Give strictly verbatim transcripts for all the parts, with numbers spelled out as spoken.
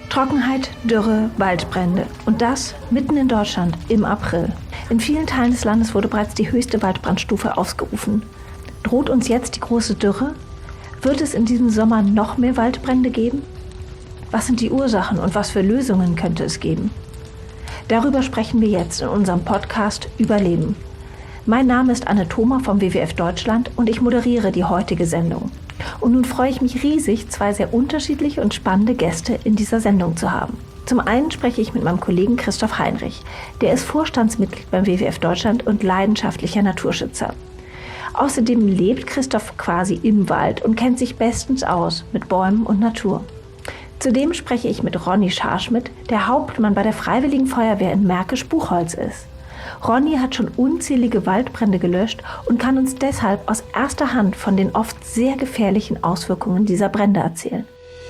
Trockenheit, Dürre, Waldbrände. Und das mitten in Deutschland im April. In vielen Teilen des Landes wurde bereits die höchste Waldbrandstufe ausgerufen. Droht uns jetzt die große Dürre? Wird es in diesem Sommer noch mehr Waldbrände geben? Was sind die Ursachen und was für Lösungen könnte es geben? Darüber sprechen wir jetzt in unserem Podcast Überleben. Mein Name ist Anne Thoma vom W W F Deutschland und ich moderiere die heutige Sendung. Und nun freue ich mich riesig, zwei sehr unterschiedliche und spannende Gäste in dieser Sendung zu haben. Zum einen spreche ich mit meinem Kollegen Christoph Heinrich. Der ist Vorstandsmitglied beim W W F Deutschland und leidenschaftlicher Naturschützer. Außerdem lebt Christoph quasi im Wald und kennt sich bestens aus mit Bäumen und Natur. Zudem spreche ich mit Ronny Scharschmidt, der Hauptmann bei der Freiwilligen Feuerwehr in Märkisch-Buchholz ist. Ronny hat schon unzählige Waldbrände gelöscht und kann uns deshalb aus erster Hand von den oft sehr gefährlichen Auswirkungen dieser Brände erzählen.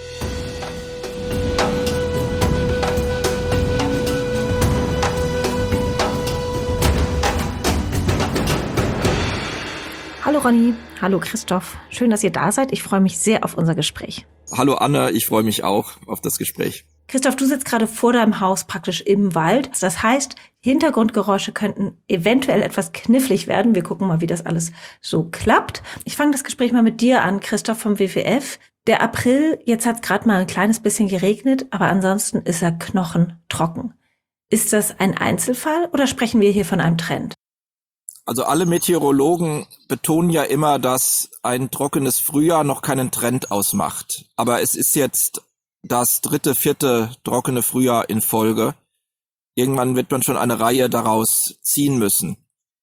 Hallo Ronny, hallo Christoph. Schön, dass ihr da seid. Ich freue mich sehr auf unser Gespräch. Hallo Anne, ich freue mich auch auf das Gespräch. Christoph, du sitzt gerade vor deinem Haus praktisch im Wald. Das heißt, Hintergrundgeräusche könnten eventuell etwas knifflig werden. Wir gucken mal, wie das alles so klappt. Ich fange das Gespräch mal mit dir an, Christoph vom W W F. Der April, jetzt hat es gerade mal ein kleines bisschen geregnet, aber ansonsten ist er knochentrocken. Ist das ein Einzelfall oder sprechen wir hier von einem Trend? Also alle Meteorologen betonen ja immer, dass ein trockenes Frühjahr noch keinen Trend ausmacht. Aber es ist jetzt das dritte, vierte trockene Frühjahr in Folge. Irgendwann wird man schon eine Reihe daraus ziehen müssen.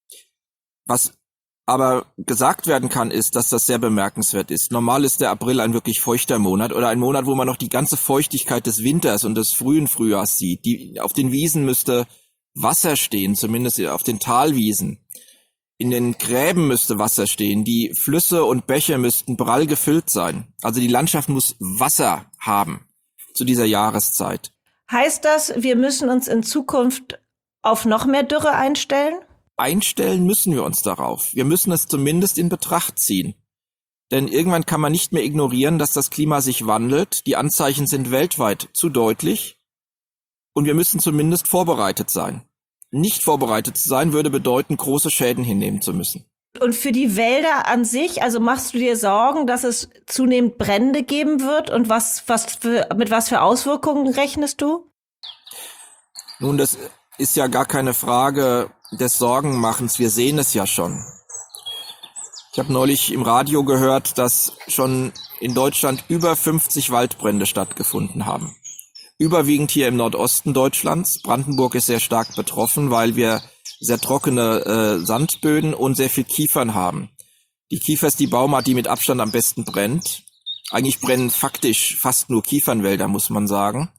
Was aber gesagt werden kann, ist, dass das sehr bemerkenswert ist. Normal ist der April ein wirklich feuchter Monat oder ein Monat, wo man noch die ganze Feuchtigkeit des Winters und des frühen Frühjahrs sieht. Die, auf den Wiesen müsste Wasser stehen, zumindest auf den Talwiesen. In den Gräben müsste Wasser stehen, die Flüsse und Bäche müssten prall gefüllt sein. Also die Landschaft muss Wasser haben zu dieser Jahreszeit. Heißt das, wir müssen uns in Zukunft auf noch mehr Dürre einstellen? Einstellen müssen wir uns darauf. Wir müssen es zumindest in Betracht ziehen. Denn irgendwann kann man nicht mehr ignorieren, dass das Klima sich wandelt. Die Anzeichen sind weltweit zu deutlich. Und wir müssen zumindest vorbereitet sein. Nicht vorbereitet zu sein, würde bedeuten, große Schäden hinnehmen zu müssen. Und für die Wälder an sich, also machst du dir Sorgen, dass es zunehmend Brände geben wird? Und was, was für, mit was für Auswirkungen rechnest du? Nun, das ist ja gar keine Frage des Sorgenmachens. Wir sehen es ja schon. Ich habe neulich im Radio gehört, dass schon in Deutschland über fünfzig Waldbrände stattgefunden haben. Überwiegend hier im Nordosten Deutschlands. Brandenburg ist sehr stark betroffen, weil wir sehr trockene äh, Sandböden und sehr viel Kiefern haben. Die Kiefer ist die Baumart, die mit Abstand am besten brennt. Eigentlich brennen faktisch fast nur Kiefernwälder, muss man sagen.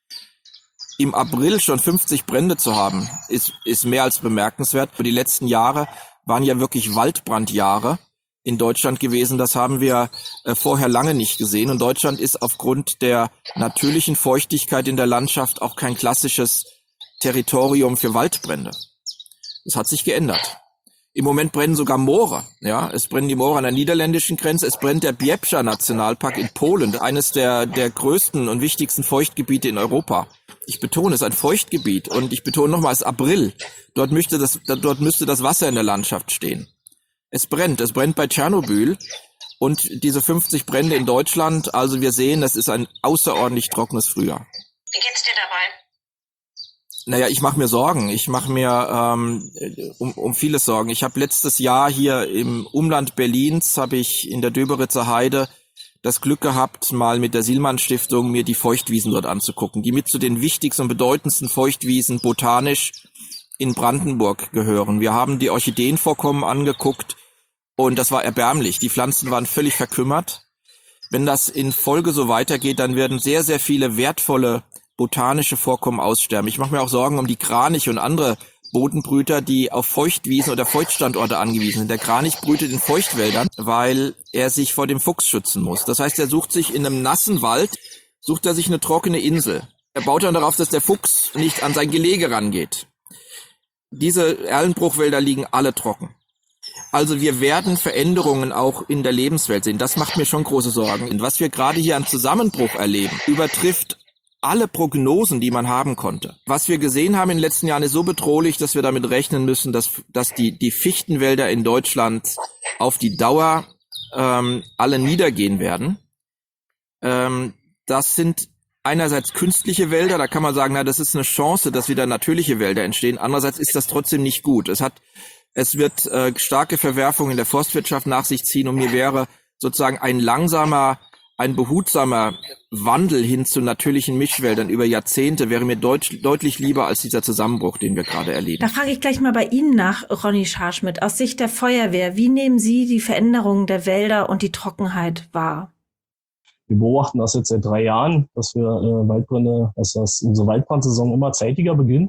Im April schon fünfzig Brände zu haben, ist, ist mehr als bemerkenswert. Die letzten Jahre waren ja wirklich Waldbrandjahre in Deutschland gewesen. Das haben wir äh, vorher lange nicht gesehen. Und Deutschland ist aufgrund der natürlichen Feuchtigkeit in der Landschaft auch kein klassisches Territorium für Waldbrände. Das hat sich geändert. Im Moment brennen sogar Moore. Ja, es brennen die Moore an der niederländischen Grenze. Es brennt der Biebsza Nationalpark in Polen, eines der der größten und wichtigsten Feuchtgebiete in Europa. Ich betone, es ist ein Feuchtgebiet und ich betone nochmals April. Dort müsste das dort müsste das Wasser in der Landschaft stehen. Es brennt, es brennt bei Tschernobyl und diese fünfzig Brände in Deutschland, also wir sehen, das ist ein außerordentlich trockenes Frühjahr. Wie geht's dir dabei? Naja, ich mache mir Sorgen. Ich mache mir ähm, um, um vieles Sorgen. Ich habe letztes Jahr hier im Umland Berlins, habe ich in der Döberitzer Heide das Glück gehabt, mal mit der Sielmann Stiftung mir die Feuchtwiesen dort anzugucken, die mit zu den wichtigsten und bedeutendsten Feuchtwiesen botanisch in Brandenburg gehören. Wir haben die Orchideenvorkommen angeguckt und das war erbärmlich. Die Pflanzen waren völlig verkümmert. Wenn das in Folge so weitergeht, dann werden sehr, sehr viele wertvolle botanische Vorkommen aussterben. Ich mache mir auch Sorgen um die Kraniche und andere Bodenbrüter, die auf Feuchtwiesen oder Feuchtstandorte angewiesen sind. Der Kranich brütet in Feuchtwäldern, weil er sich vor dem Fuchs schützen muss. Das heißt, er sucht sich in einem nassen Wald, sucht er sich eine trockene Insel. Er baut dann darauf, dass der Fuchs nicht an sein Gelege rangeht. Diese Erlenbruchwälder liegen alle trocken. Also wir werden Veränderungen auch in der Lebenswelt sehen. Das macht mir schon große Sorgen. Und was wir gerade hier an Zusammenbruch erleben, übertrifft alle Prognosen, die man haben konnte. Was wir gesehen haben in den letzten Jahren ist so bedrohlich, dass wir damit rechnen müssen, dass, dass die, die Fichtenwälder in Deutschland auf die Dauer ähm, alle niedergehen werden. Ähm, das sind einerseits künstliche Wälder, da kann man sagen, na, das ist eine Chance, dass wieder natürliche Wälder entstehen. Andererseits ist das trotzdem nicht gut. Es hat, es wird äh, starke Verwerfungen in der Forstwirtschaft nach sich ziehen und mir wäre sozusagen ein langsamer, ein behutsamer Wandel hin zu natürlichen Mischwäldern über Jahrzehnte wäre mir deut- deutlich lieber als dieser Zusammenbruch, den wir gerade erleben. Da frage ich gleich mal bei Ihnen nach, Ronny Scharschmidt. Aus Sicht der Feuerwehr, wie nehmen Sie die Veränderungen der Wälder und die Trockenheit wahr? Wir beobachten das jetzt seit drei Jahren, dass wir äh, Waldbrände, dass das unsere Waldbrandsaison immer zeitiger beginnt.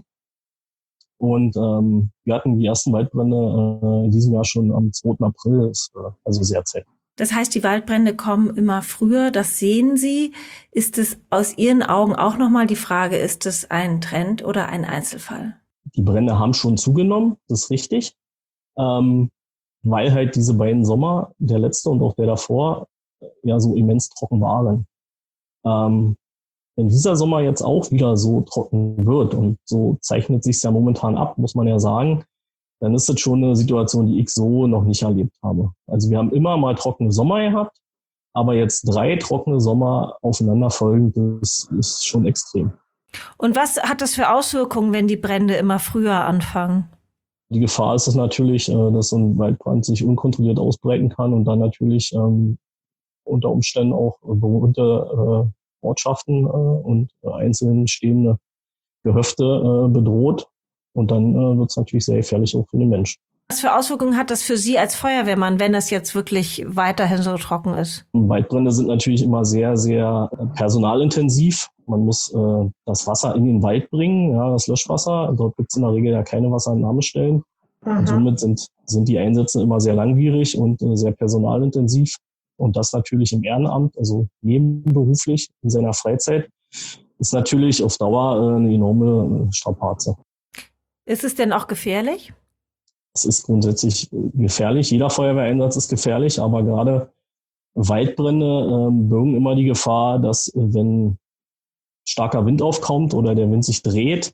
Und ähm, wir hatten die ersten Waldbrände äh, in diesem Jahr schon am zweiten April, ist, äh, also sehr zeitig. Das heißt, die Waldbrände kommen immer früher, das sehen Sie. Ist es aus Ihren Augen auch nochmal die Frage, ist es ein Trend oder ein Einzelfall? Die Brände haben schon zugenommen, das ist richtig, ähm, weil halt diese beiden Sommer, der letzte und auch der davor, ja so immens trocken waren. Ähm, wenn dieser Sommer jetzt auch wieder so trocken wird und so zeichnet sich ja momentan ab, muss man ja sagen, dann ist das schon eine Situation, die ich so noch nicht erlebt habe. Also wir haben immer mal trockene Sommer gehabt, aber jetzt drei trockene Sommer aufeinanderfolgend, das ist schon extrem. Und was hat das für Auswirkungen, wenn die Brände immer früher anfangen? Die Gefahr ist es natürlich, dass so ein Waldbrand sich unkontrolliert ausbreiten kann und dann natürlich ähm, unter Umständen auch bewohnte äh, Ortschaften äh, und äh, einzeln stehende Gehöfte äh, bedroht. Und dann äh, wird es natürlich sehr gefährlich auch für den Menschen. Was für Auswirkungen hat das für Sie als Feuerwehrmann, wenn das jetzt wirklich weiterhin so trocken ist? Waldbrände sind natürlich immer sehr, sehr personalintensiv. Man muss äh, das Wasser in den Wald bringen, ja, das Löschwasser. Dort gibt es in der Regel ja keine Wasserentnahmestellen. Mhm. Und somit sind, sind die Einsätze immer sehr langwierig und äh, sehr personalintensiv. Und das natürlich im Ehrenamt, also nebenberuflich in seiner Freizeit, ist natürlich auf Dauer äh, eine enorme Strapaze. Ist es denn auch gefährlich? Es ist grundsätzlich gefährlich. Jeder Feuerwehreinsatz ist gefährlich, aber gerade Waldbrände ähm, birgen immer die Gefahr, dass äh, wenn starker Wind aufkommt oder der Wind sich dreht,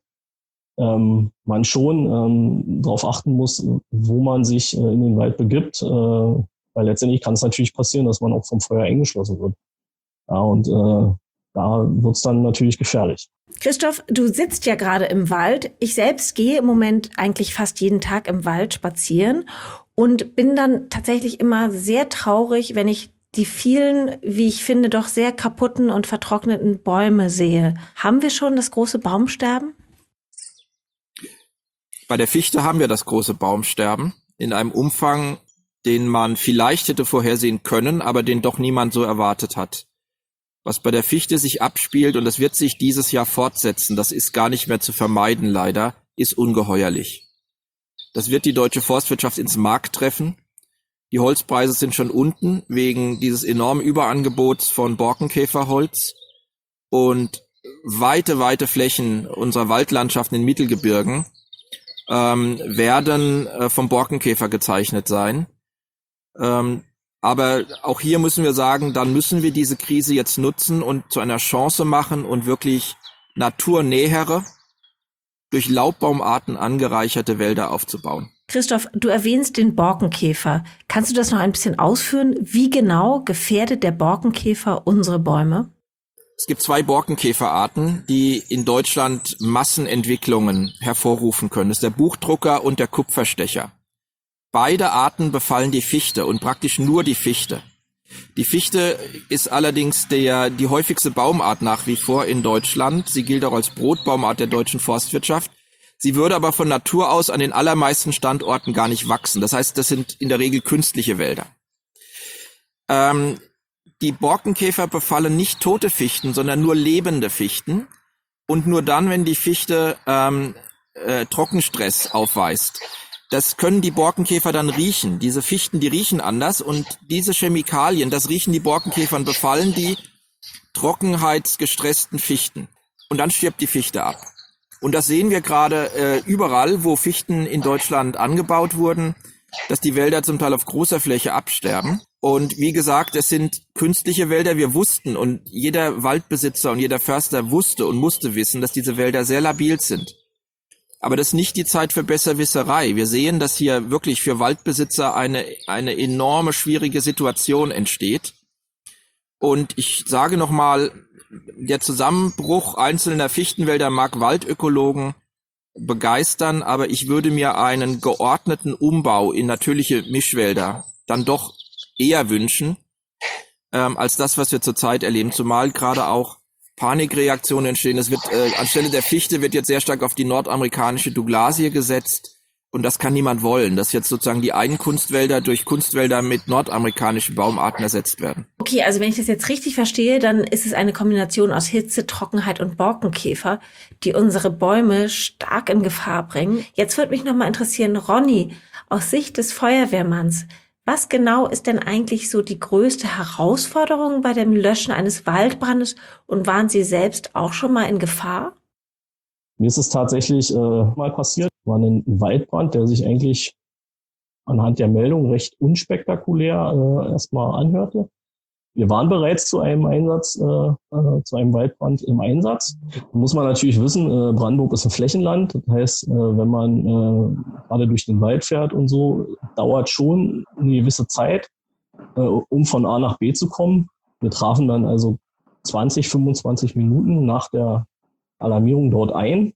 ähm, man schon ähm, darauf achten muss, wo man sich äh, in den Wald begibt. Äh, weil letztendlich kann es natürlich passieren, dass man auch vom Feuer eingeschlossen wird. Ja, und äh, da wird es dann natürlich gefährlich. Christoph, du sitzt ja gerade im Wald. Ich selbst gehe im Moment eigentlich fast jeden Tag im Wald spazieren und bin dann tatsächlich immer sehr traurig, wenn ich die vielen, wie ich finde, doch sehr kaputten und vertrockneten Bäume sehe. Haben wir schon das große Baumsterben? Bei der Fichte haben wir das große Baumsterben in einem Umfang, den man vielleicht hätte vorhersehen können, aber den doch niemand so erwartet hat. Was bei der Fichte sich abspielt, und das wird sich dieses Jahr fortsetzen, das ist gar nicht mehr zu vermeiden leider, ist ungeheuerlich. Das wird die deutsche Forstwirtschaft ins Mark treffen. Die Holzpreise sind schon unten wegen dieses enormen Überangebots von Borkenkäferholz. Und weite, weite Flächen unserer Waldlandschaften in Mittelgebirgen ähm, werden äh, vom Borkenkäfer gezeichnet sein. Ähm, aber auch hier müssen wir sagen, dann müssen wir diese Krise jetzt nutzen und zu einer Chance machen und wirklich naturnähere, durch Laubbaumarten angereicherte Wälder aufzubauen. Christoph, du erwähnst den Borkenkäfer. Kannst du das noch ein bisschen ausführen? Wie genau gefährdet der Borkenkäfer unsere Bäume? Es gibt zwei Borkenkäferarten, die in Deutschland Massenentwicklungen hervorrufen können. Das ist der Buchdrucker und der Kupferstecher. Beide Arten befallen die Fichte und praktisch nur die Fichte. Die Fichte ist allerdings der, die häufigste Baumart nach wie vor in Deutschland. Sie gilt auch als Brotbaumart der deutschen Forstwirtschaft. Sie würde aber von Natur aus an den allermeisten Standorten gar nicht wachsen. Das heißt, das sind in der Regel künstliche Wälder. Ähm, die Borkenkäfer befallen nicht tote Fichten, sondern nur lebende Fichten. Und nur dann, wenn die Fichte ähm, äh, Trockenstress aufweist. Das können die Borkenkäfer dann riechen. Diese Fichten, die riechen anders und diese Chemikalien, das riechen die Borkenkäfer und befallen die trockenheitsgestressten Fichten. Und dann stirbt die Fichte ab. Und das sehen wir gerade äh, überall, wo Fichten in Deutschland angebaut wurden, dass die Wälder zum Teil auf großer Fläche absterben. Und wie gesagt, es sind künstliche Wälder. Wir wussten und jeder Waldbesitzer und jeder Förster wusste und musste wissen, dass diese Wälder sehr labil sind. Aber das ist nicht die Zeit für Besserwisserei. Wir sehen, dass hier wirklich für Waldbesitzer eine, eine enorme schwierige Situation entsteht. Und ich sage nochmal, der Zusammenbruch einzelner Fichtenwälder mag Waldökologen begeistern, aber ich würde mir einen geordneten Umbau in natürliche Mischwälder dann doch eher wünschen, ähm, als das, was wir zurzeit erleben. Zumal gerade auch Panikreaktionen entstehen. Es wird äh, anstelle der Fichte wird jetzt sehr stark auf die nordamerikanische Douglasie gesetzt und das kann niemand wollen, dass jetzt sozusagen die einen Kunstwälder durch Kunstwälder mit nordamerikanischen Baumarten ersetzt werden. Okay, also wenn ich das jetzt richtig verstehe, dann ist es eine Kombination aus Hitze, Trockenheit und Borkenkäfer, die unsere Bäume stark in Gefahr bringen. Jetzt würde mich nochmal interessieren, Ronny, aus Sicht des Feuerwehrmanns, was genau ist denn eigentlich so die größte Herausforderung bei dem Löschen eines Waldbrandes und waren Sie selbst auch schon mal in Gefahr? Mir ist es tatsächlich äh, mal passiert, war ein Waldbrand, der sich eigentlich anhand der Meldung recht unspektakulär äh, erstmal anhörte. Wir waren bereits zu einem Einsatz, äh, äh, zu einem Waldbrand im Einsatz. Da muss man natürlich wissen, äh, Brandenburg ist ein Flächenland. Das heißt, äh, wenn man äh, gerade durch den Wald fährt und so, dauert schon eine gewisse Zeit, äh, um von A nach B zu kommen. Wir trafen dann also zwanzig, fünfundzwanzig Minuten nach der Alarmierung dort ein.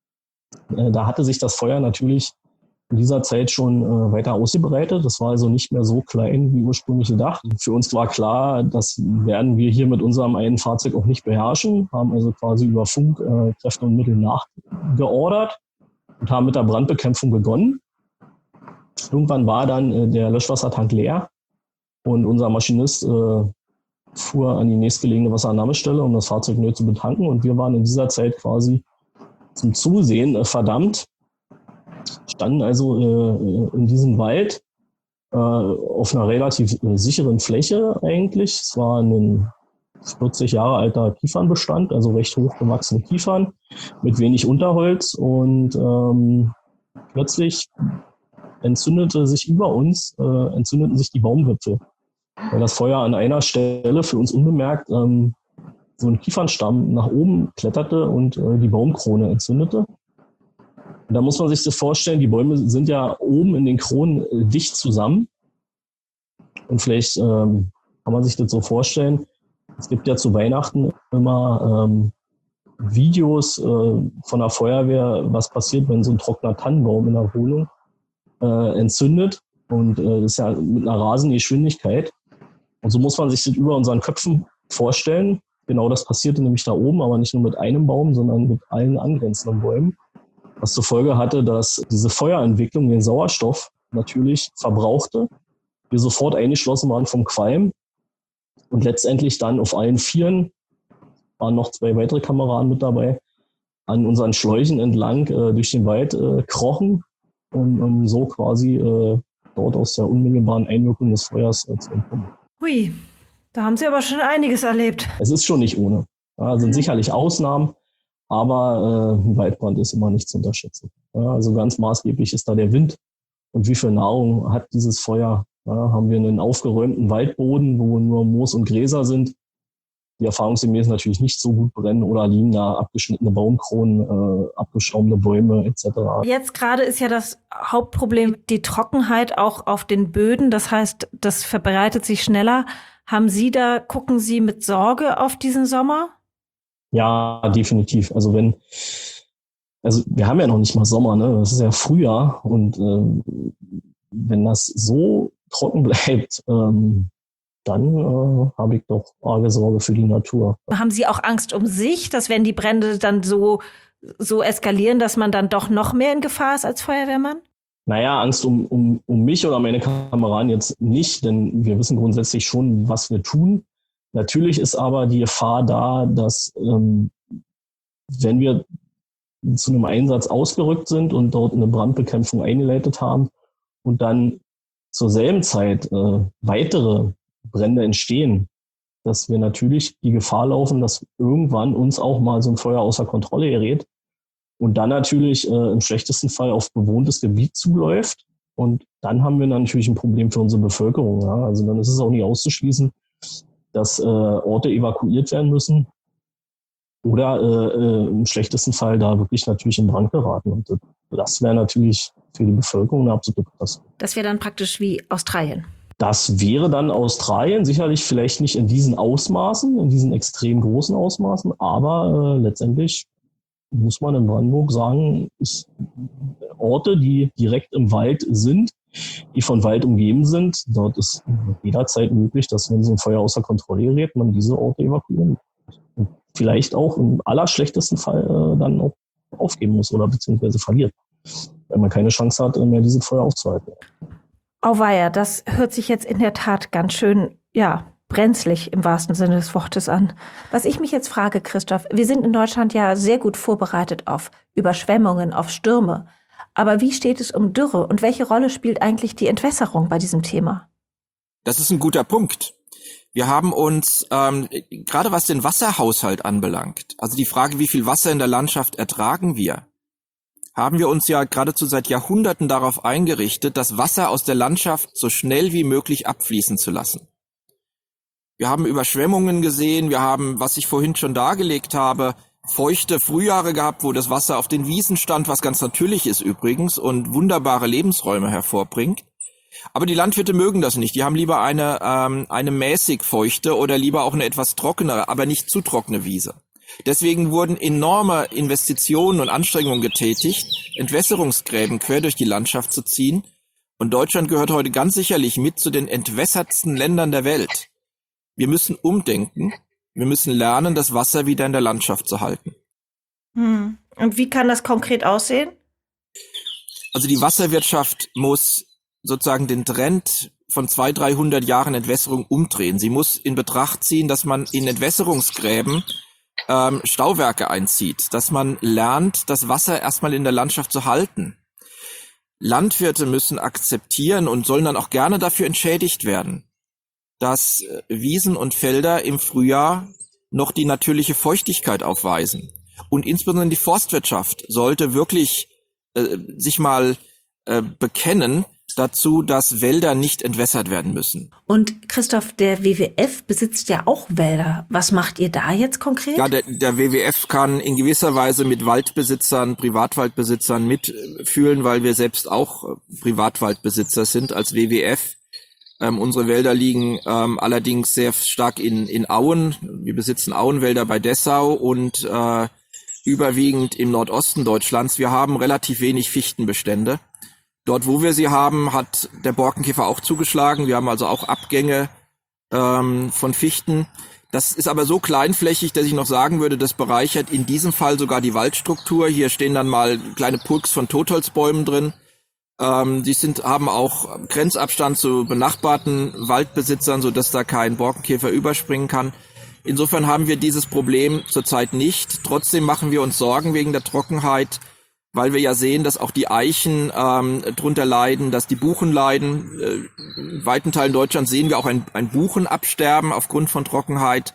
Äh, da hatte sich das Feuer natürlich in dieser Zeit schon äh, weiter ausgebreitet. Das war also nicht mehr so klein wie ursprünglich gedacht. Für uns war klar, das werden wir hier mit unserem einen Fahrzeug auch nicht beherrschen, haben also quasi über Funk äh, Kräfte und Mittel nachgeordert und haben mit der Brandbekämpfung begonnen. Irgendwann war dann äh, der Löschwassertank leer und unser Maschinist äh, fuhr an die nächstgelegene Wasserannahmestelle, um das Fahrzeug neu zu betanken. Und wir waren in dieser Zeit quasi zum Zusehen äh, verdammt, standen also äh, in diesem Wald äh, auf einer relativ äh, sicheren Fläche eigentlich. Es war ein vierzig Jahre alter Kiefernbestand, also recht hochgewachsene Kiefern mit wenig Unterholz. Und ähm, plötzlich entzündete sich über uns, äh, entzündeten sich die Baumwipfel. Weil das Feuer an einer Stelle für uns unbemerkt ähm, so ein Kiefernstamm nach oben kletterte und äh, die Baumkrone entzündete. Da muss man sich das vorstellen, die Bäume sind ja oben in den Kronen äh, dicht zusammen. Und vielleicht ähm, kann man sich das so vorstellen, es gibt ja zu Weihnachten immer ähm, Videos äh, von der Feuerwehr, was passiert, wenn so ein trockener Tannenbaum in der Wohnung äh, entzündet. Und äh, das ist ja mit einer rasenden Geschwindigkeit. Und so muss man sich das über unseren Köpfen vorstellen. Genau das passierte nämlich da oben, aber nicht nur mit einem Baum, sondern mit allen angrenzenden Bäumen. Was zur Folge hatte, dass diese Feuerentwicklung den Sauerstoff natürlich verbrauchte. Wir sofort eingeschlossen waren vom Qualm und letztendlich dann auf allen Vieren, waren noch zwei weitere Kameraden mit dabei, an unseren Schläuchen entlang äh, durch den Wald äh, krochen, um, um so quasi äh, dort aus der unmittelbaren Einwirkung des Feuers äh, zu entkommen. Hui, da haben Sie aber schon einiges erlebt. Es ist schon nicht ohne. Ja, sind sicherlich Ausnahmen, aber äh, ein Waldbrand ist immer nicht zu unterschätzen. Ja, also ganz maßgeblich ist da der Wind und wie viel Nahrung hat dieses Feuer. Ja, haben wir einen aufgeräumten Waldboden, wo nur Moos und Gräser sind, die erfahrungsgemäß natürlich nicht so gut brennen, oder liegen da abgeschnittene Baumkronen, äh, abgeschaumte Bäume et cetera. Jetzt gerade ist ja das Hauptproblem die Trockenheit auch auf den Böden. Das heißt, das verbreitet sich schneller. Haben Sie da, gucken Sie mit Sorge auf diesen Sommer? Ja, definitiv. Also wenn, also wir haben ja noch nicht mal Sommer, ne? Das ist ja Frühjahr und äh, wenn das so trocken bleibt, ähm, dann äh, habe ich doch arge Sorge für die Natur. Haben Sie auch Angst um sich, dass wenn die Brände dann so, so eskalieren, dass man dann doch noch mehr in Gefahr ist als Feuerwehrmann? Naja, Angst um, um, um mich oder meine Kameraden jetzt nicht, denn wir wissen grundsätzlich schon, was wir tun. Natürlich ist aber die Gefahr da, dass ähm, wenn wir zu einem Einsatz ausgerückt sind und dort eine Brandbekämpfung eingeleitet haben und dann zur selben Zeit äh, weitere Brände entstehen, dass wir natürlich die Gefahr laufen, dass irgendwann uns auch mal so ein Feuer außer Kontrolle gerät und dann natürlich äh, im schlechtesten Fall auf bewohntes Gebiet zuläuft Und dann haben wir natürlich ein Problem für unsere Bevölkerung. Ja? Also dann ist es auch nicht auszuschließen, dass äh, Orte evakuiert werden müssen oder äh, äh, im schlechtesten Fall da wirklich natürlich in Brand geraten. Und das, das wäre natürlich für die Bevölkerung eine absolute Katastrophe. Das wäre dann praktisch wie Australien. Das wäre dann Australien, sicherlich vielleicht nicht in diesen Ausmaßen, in diesen extrem großen Ausmaßen, aber äh, letztendlich muss man in Brandenburg sagen, ist Orte, die direkt im Wald sind, die von Wald umgeben sind, dort ist jederzeit möglich, dass wenn so ein Feuer außer Kontrolle gerät, man diese Orte evakuieren und vielleicht auch im allerschlechtesten Fall äh, dann auch aufgeben muss oder beziehungsweise verliert, weil man keine Chance hat, mehr dieses Feuer aufzuhalten. Auweia, das hört sich jetzt in der Tat ganz schön, ja, brenzlig im wahrsten Sinne des Wortes an. Was ich mich jetzt frage, Christoph, wir sind in Deutschland ja sehr gut vorbereitet auf Überschwemmungen, auf Stürme. Aber wie steht es um Dürre und welche Rolle spielt eigentlich die Entwässerung bei diesem Thema? Das ist ein guter Punkt. Wir haben uns, ähm, gerade was den Wasserhaushalt anbelangt, also die Frage, wie viel Wasser in der Landschaft ertragen wir, haben wir uns ja geradezu seit Jahrhunderten darauf eingerichtet, das Wasser aus der Landschaft so schnell wie möglich abfließen zu lassen. Wir haben Überschwemmungen gesehen, wir haben, was ich vorhin schon dargelegt habe, feuchte Frühjahre gehabt, wo das Wasser auf den Wiesen stand, was ganz natürlich ist übrigens und wunderbare Lebensräume hervorbringt. Aber die Landwirte mögen das nicht. Die haben lieber eine, ähm, eine mäßig feuchte oder lieber auch eine etwas trockenere, aber nicht zu trockene Wiese. Deswegen wurden enorme Investitionen und Anstrengungen getätigt, Entwässerungsgräben quer durch die Landschaft zu ziehen. Und Deutschland gehört heute ganz sicherlich mit zu den entwässertsten Ländern der Welt. Wir müssen umdenken. Wir müssen lernen, das Wasser wieder in der Landschaft zu halten. Hm. Und wie kann das konkret aussehen? Also die Wasserwirtschaft muss sozusagen den Trend von zweihundert, dreihundert Jahren Entwässerung umdrehen. Sie muss in Betracht ziehen, dass man in Entwässerungsgräben ähm, Stauwerke einzieht, dass man lernt, das Wasser erstmal in der Landschaft zu halten. Landwirte müssen akzeptieren und sollen dann auch gerne dafür entschädigt werden, dass Wiesen und Felder im Frühjahr noch die natürliche Feuchtigkeit aufweisen. Und insbesondere die Forstwirtschaft sollte wirklich äh, sich mal äh, bekennen dazu, dass Wälder nicht entwässert werden müssen. Und Christoph, der W W F besitzt ja auch Wälder. Was macht ihr da jetzt konkret? Ja, der, der W W F kann in gewisser Weise mit Waldbesitzern, Privatwaldbesitzern mitfühlen, weil wir selbst auch Privatwaldbesitzer sind als W W F. Ähm, unsere Wälder liegen ähm, allerdings sehr stark in, in Auen. Wir besitzen Auenwälder bei Dessau und äh, überwiegend im Nordosten Deutschlands. Wir haben relativ wenig Fichtenbestände. Dort, wo wir sie haben, hat der Borkenkäfer auch zugeschlagen. Wir haben also auch Abgänge ähm, von Fichten. Das ist aber so kleinflächig, dass ich noch sagen würde, das bereichert in diesem Fall sogar die Waldstruktur. Hier stehen dann mal kleine Pulks von Totholzbäumen drin. Ähm, die sind, haben auch Grenzabstand zu benachbarten Waldbesitzern, sodass da kein Borkenkäfer überspringen kann. Insofern haben wir dieses Problem zurzeit nicht. Trotzdem machen wir uns Sorgen wegen der Trockenheit, weil wir ja sehen, dass auch die Eichen ähm, drunter leiden, dass die Buchen leiden. Äh, in weiten Teilen Deutschlands sehen wir auch ein, ein Buchenabsterben aufgrund von Trockenheit.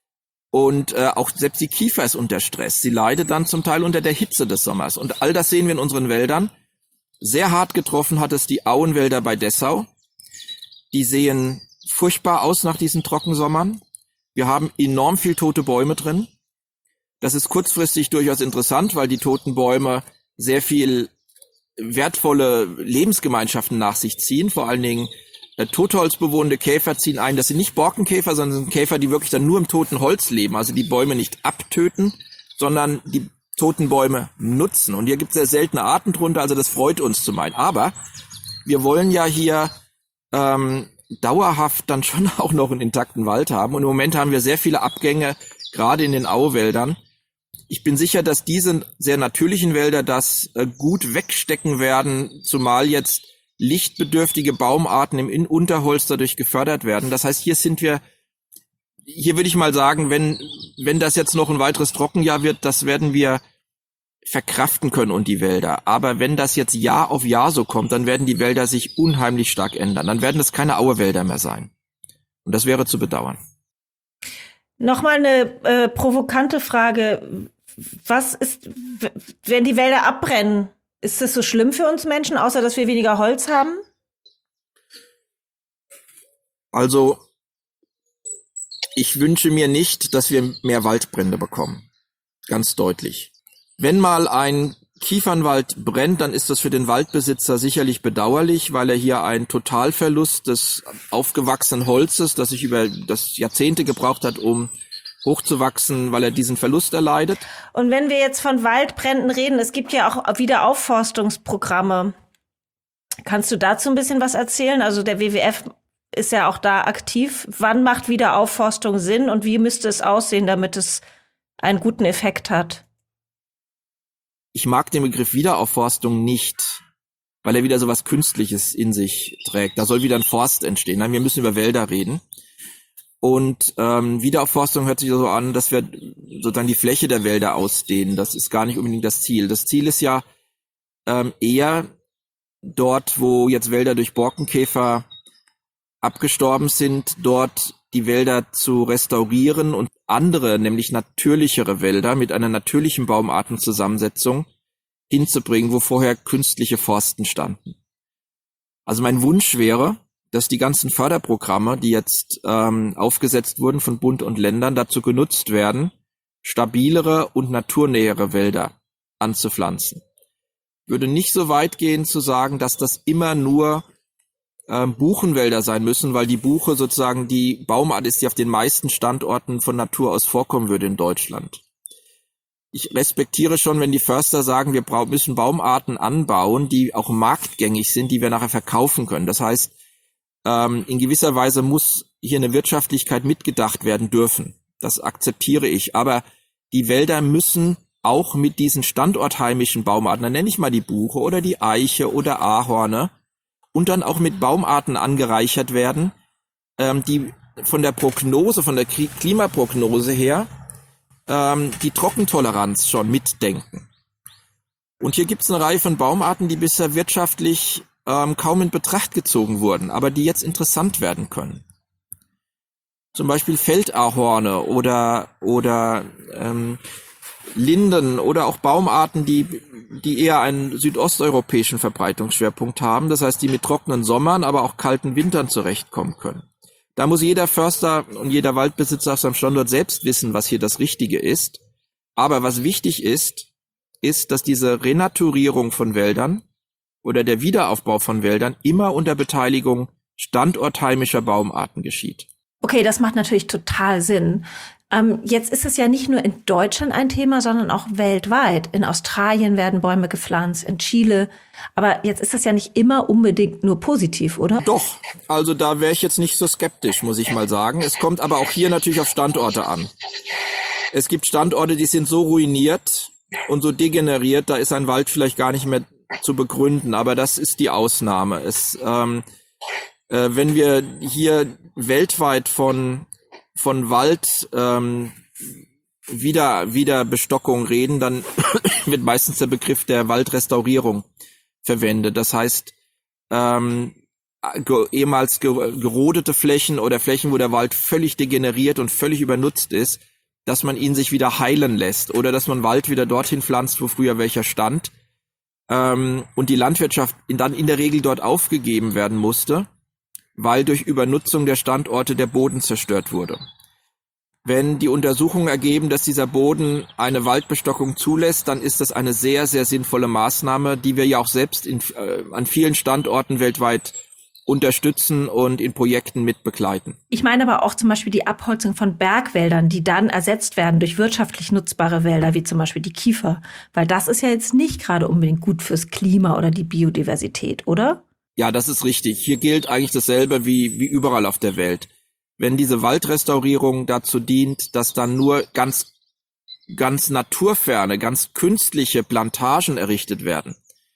Und äh, auch selbst die Kiefer ist unter Stress. Sie leidet dann zum Teil unter der Hitze des Sommers. Und all das sehen wir in unseren Wäldern. Sehr hart getroffen hat es die Auenwälder bei Dessau. Die sehen furchtbar aus nach diesen Trockensommern. Wir haben enorm viel tote Bäume drin. Das ist kurzfristig durchaus interessant, weil die toten Bäume sehr viel wertvolle Lebensgemeinschaften nach sich ziehen. Vor allen Dingen äh, totholzbewohnende Käfer ziehen ein. Das sind nicht Borkenkäfer, sondern sind Käfer, die wirklich dann nur im toten Holz leben. Also die Bäume nicht abtöten, sondern die toten Bäume nutzen. Und hier gibt es sehr seltene Arten drunter, also das freut uns zum einen. Aber wir wollen ja hier ähm, dauerhaft dann schon auch noch einen intakten Wald haben. Und im Moment haben wir sehr viele Abgänge, gerade in den Auwäldern. Ich bin sicher, dass diese sehr natürlichen Wälder das äh, gut wegstecken werden, zumal jetzt lichtbedürftige Baumarten im Unterholz dadurch gefördert werden. Das heißt, hier sind wir, hier würde ich mal sagen, wenn wenn das jetzt noch ein weiteres Trockenjahr wird, das werden wir verkraften können und die Wälder. Aber wenn das jetzt Jahr auf Jahr so kommt, dann werden die Wälder sich unheimlich stark ändern. Dann werden es keine Auwälder mehr sein. Und das wäre zu bedauern. Nochmal eine äh, provokante Frage. Was ist, w- wenn die Wälder abbrennen? Ist das so schlimm für uns Menschen, außer dass wir weniger Holz haben? Also, ich wünsche mir nicht, dass wir mehr Waldbrände bekommen. Ganz deutlich. Wenn mal ein Kiefernwald brennt, dann ist das für den Waldbesitzer sicherlich bedauerlich, weil er hier einen Totalverlust des aufgewachsenen Holzes, das sich über das Jahrzehnte gebraucht hat, um hochzuwachsen, weil er diesen Verlust erleidet. Und wenn wir jetzt von Waldbränden reden, es gibt ja auch Wiederaufforstungsprogramme. Kannst du dazu ein bisschen was erzählen? Also der W W F ist ja auch da aktiv. Wann macht Wiederaufforstung Sinn und wie müsste es aussehen, damit es einen guten Effekt hat? Ich mag den Begriff Wiederaufforstung nicht, weil er wieder so was Künstliches in sich trägt. Da soll wieder ein Forst entstehen. Nein, wir müssen über Wälder reden. Und ähm, Wiederaufforstung hört sich so an, dass wir sozusagen die Fläche der Wälder ausdehnen. Das ist gar nicht unbedingt das Ziel. Das Ziel ist ja ähm, eher dort, wo jetzt Wälder durch Borkenkäfer abgestorben sind, dort die Wälder zu restaurieren und andere, nämlich natürlichere Wälder mit einer natürlichen Baumartenzusammensetzung hinzubringen, wo vorher künstliche Forsten standen. Also mein Wunsch wäre, dass die ganzen Förderprogramme, die jetzt ähm, aufgesetzt wurden von Bund und Ländern, dazu genutzt werden, stabilere und naturnähere Wälder anzupflanzen. Ich würde nicht so weit gehen zu sagen, dass das immer nur ähm, Buchenwälder sein müssen, weil die Buche sozusagen die Baumart ist, die auf den meisten Standorten von Natur aus vorkommen würde in Deutschland. Ich respektiere schon, wenn die Förster sagen, wir bra- müssen Baumarten anbauen, die auch marktgängig sind, die wir nachher verkaufen können. Das heißt, ähm, in gewisser Weise muss hier eine Wirtschaftlichkeit mitgedacht werden dürfen. Das akzeptiere ich. Aber die Wälder müssen auch mit diesen standortheimischen Baumarten, dann nenne ich mal die Buche oder die Eiche oder Ahorne, und dann auch mit Baumarten angereichert werden, ähm, die von der Prognose, von der Klimaprognose her, ähm, die Trockentoleranz schon mitdenken. Und hier gibt es eine Reihe von Baumarten, die bisher wirtschaftlich ähm, kaum in Betracht gezogen wurden, aber die jetzt interessant werden können. Zum Beispiel Feldahorne oder oder ähm, Linden oder auch Baumarten, die die eher einen südosteuropäischen Verbreitungsschwerpunkt haben, das heißt, die mit trockenen Sommern, aber auch kalten Wintern zurechtkommen können. Da muss jeder Förster und jeder Waldbesitzer auf seinem Standort selbst wissen, was hier das Richtige ist. Aber was wichtig ist, ist, dass diese Renaturierung von Wäldern oder der Wiederaufbau von Wäldern immer unter Beteiligung standortheimischer Baumarten geschieht. Okay, das macht natürlich total Sinn. Ähm, jetzt ist es ja nicht nur in Deutschland ein Thema, sondern auch weltweit. In Australien werden Bäume gepflanzt, in Chile. Aber jetzt ist das ja nicht immer unbedingt nur positiv, oder? Doch, also da wäre ich jetzt nicht so skeptisch, muss ich mal sagen. Es kommt aber auch hier natürlich auf Standorte an. Es gibt Standorte, die sind so ruiniert und so degeneriert, da ist ein Wald vielleicht gar nicht mehr zu begründen. Aber das ist die Ausnahme. Es, ähm, äh, wenn wir hier weltweit von von Wald ähm, wieder wieder Bestockung reden, dann wird meistens der Begriff der Waldrestaurierung verwendet. Das heißt, ähm, ge- ehemals ge- gerodete Flächen oder Flächen, wo der Wald völlig degeneriert und völlig übernutzt ist, dass man ihn sich wieder heilen lässt oder dass man Wald wieder dorthin pflanzt, wo früher welcher stand, ähm, und die Landwirtschaft in, dann in der Regel dort aufgegeben werden musste, weil durch Übernutzung der Standorte der Boden zerstört wurde. Wenn die Untersuchungen ergeben, dass dieser Boden eine Waldbestockung zulässt, dann ist das eine sehr, sehr sinnvolle Maßnahme, die wir ja auch selbst in, äh, an vielen Standorten weltweit unterstützen und in Projekten mitbegleiten. Ich meine aber auch zum Beispiel die Abholzung von Bergwäldern, die dann ersetzt werden durch wirtschaftlich nutzbare Wälder, wie zum Beispiel die Kiefer. Weil das ist ja jetzt nicht gerade unbedingt gut fürs Klima oder die Biodiversität, oder? Ja, das ist richtig. Hier gilt eigentlich dasselbe wie, wie überall auf der Welt. Wenn diese Waldrestaurierung dazu dient, dass dann nur ganz, ganz naturferne, ganz künstliche Plantagen errichtet werden,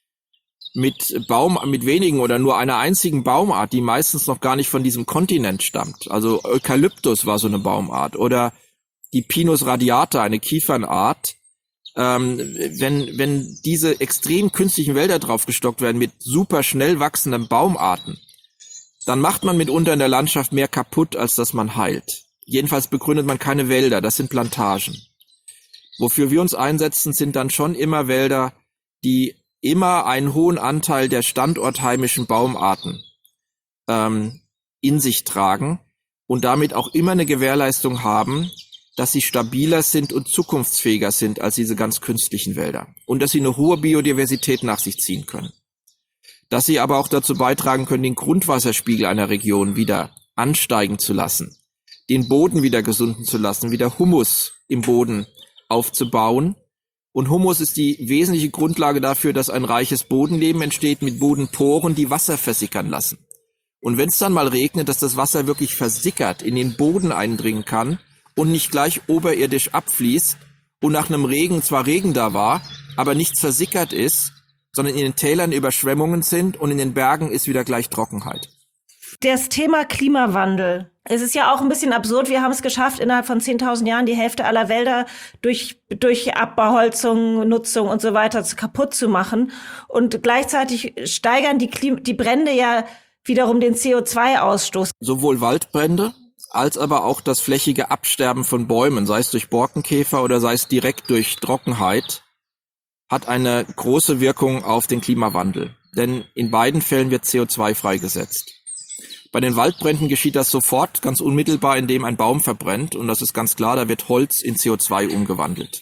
mit Baum, mit wenigen oder nur einer einzigen Baumart, die meistens noch gar nicht von diesem Kontinent stammt. Also Eukalyptus war so eine Baumart oder die Pinus radiata, eine Kiefernart. Ähm, wenn, wenn diese extrem künstlichen Wälder draufgestockt werden mit super schnell wachsenden Baumarten, dann macht man mitunter in der Landschaft mehr kaputt, als dass man heilt. Jedenfalls begründet man keine Wälder, das sind Plantagen. Wofür wir uns einsetzen, sind dann schon immer Wälder, die immer einen hohen Anteil der standortheimischen Baumarten ähm, in sich tragen und damit auch immer eine Gewährleistung haben, dass sie stabiler sind und zukunftsfähiger sind als diese ganz künstlichen Wälder und dass sie eine hohe Biodiversität nach sich ziehen können. Dass sie aber auch dazu beitragen können, den Grundwasserspiegel einer Region wieder ansteigen zu lassen, den Boden wieder gesunden zu lassen, wieder Humus im Boden aufzubauen. Und Humus ist die wesentliche Grundlage dafür, dass ein reiches Bodenleben entsteht mit Bodenporen, die Wasser versickern lassen. Und wenn es dann mal regnet, dass das Wasser wirklich versickert, in den Boden eindringen kann und nicht gleich oberirdisch abfließt und nach einem Regen zwar Regen da war, aber nichts versickert ist, sondern in den Tälern Überschwemmungen sind und in den Bergen ist wieder gleich Trockenheit. Das Thema Klimawandel. Es ist ja auch ein bisschen absurd. Wir haben es geschafft, innerhalb von zehntausend Jahren die Hälfte aller Wälder durch, durch Abholzung, Nutzung und so weiter kaputt zu machen. Und gleichzeitig steigern die, Klim- die Brände ja wiederum den C O zwei Ausstoß. Sowohl Waldbrände als aber auch das flächige Absterben von Bäumen, sei es durch Borkenkäfer oder sei es direkt durch Trockenheit, hat eine große Wirkung auf den Klimawandel. Denn in beiden Fällen wird C O zwei freigesetzt. Bei den Waldbränden geschieht das sofort, ganz unmittelbar, indem ein Baum verbrennt. Und das ist ganz klar, da wird Holz in C O zwei umgewandelt.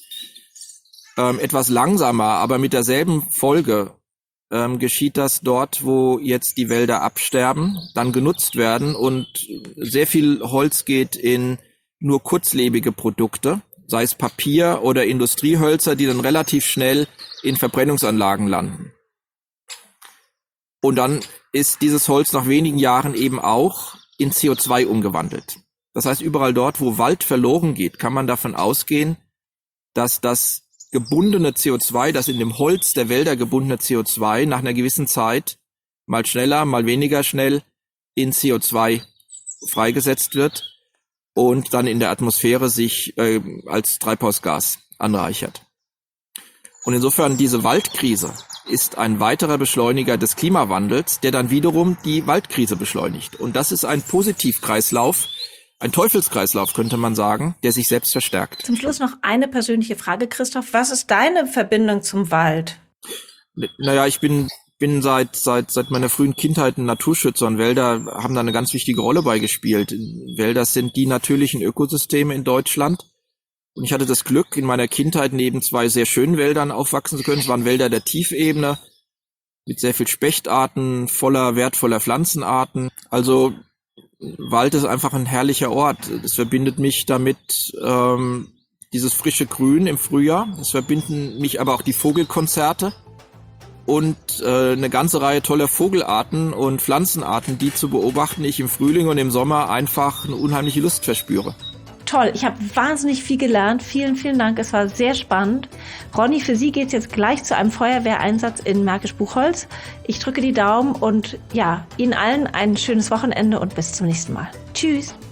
Ähm, etwas langsamer, aber mit derselben Folge ähm, geschieht das dort, wo jetzt die Wälder absterben, dann genutzt werden und sehr viel Holz geht in nur kurzlebige Produkte, sei es Papier oder Industriehölzer, die dann relativ schnell in Verbrennungsanlagen landen. Und dann ist dieses Holz nach wenigen Jahren eben auch in C O zwei umgewandelt. Das heißt, überall dort, wo Wald verloren geht, kann man davon ausgehen, dass das gebundene C O zwei, das in dem Holz der Wälder gebundene C O zwei nach einer gewissen Zeit mal schneller, mal weniger schnell in C O zwei freigesetzt wird und dann in der Atmosphäre sich äh, als Treibhausgas anreichert. Und insofern diese Waldkrise ist ein weiterer Beschleuniger des Klimawandels, der dann wiederum die Waldkrise beschleunigt. Und das ist ein Positivkreislauf, ein Teufelskreislauf, könnte man sagen, der sich selbst verstärkt. Zum Schluss noch eine persönliche Frage, Christoph. Was ist deine Verbindung zum Wald? Naja, ich bin bin seit seit seit meiner frühen Kindheit ein Naturschützer und Wälder haben da eine ganz wichtige Rolle beigespielt. Wälder sind die natürlichen Ökosysteme in Deutschland. Und ich hatte das Glück, in meiner Kindheit neben zwei sehr schönen Wäldern aufwachsen zu können. Es waren Wälder der Tiefebene mit sehr viel Spechtarten, voller wertvoller Pflanzenarten. Also Wald ist einfach ein herrlicher Ort. Es verbindet mich damit ähm, dieses frische Grün im Frühjahr. Es verbinden mich aber auch die Vogelkonzerte und äh, eine ganze Reihe toller Vogelarten und Pflanzenarten, die zu beobachten ich im Frühling und im Sommer einfach eine unheimliche Lust verspüre. Toll, ich habe wahnsinnig viel gelernt. Vielen, vielen Dank, es war sehr spannend. Ronny, für Sie geht's jetzt gleich zu einem Feuerwehreinsatz in Märkisch-Buchholz. Ich drücke die Daumen und ja, Ihnen allen ein schönes Wochenende und bis zum nächsten Mal. Tschüss.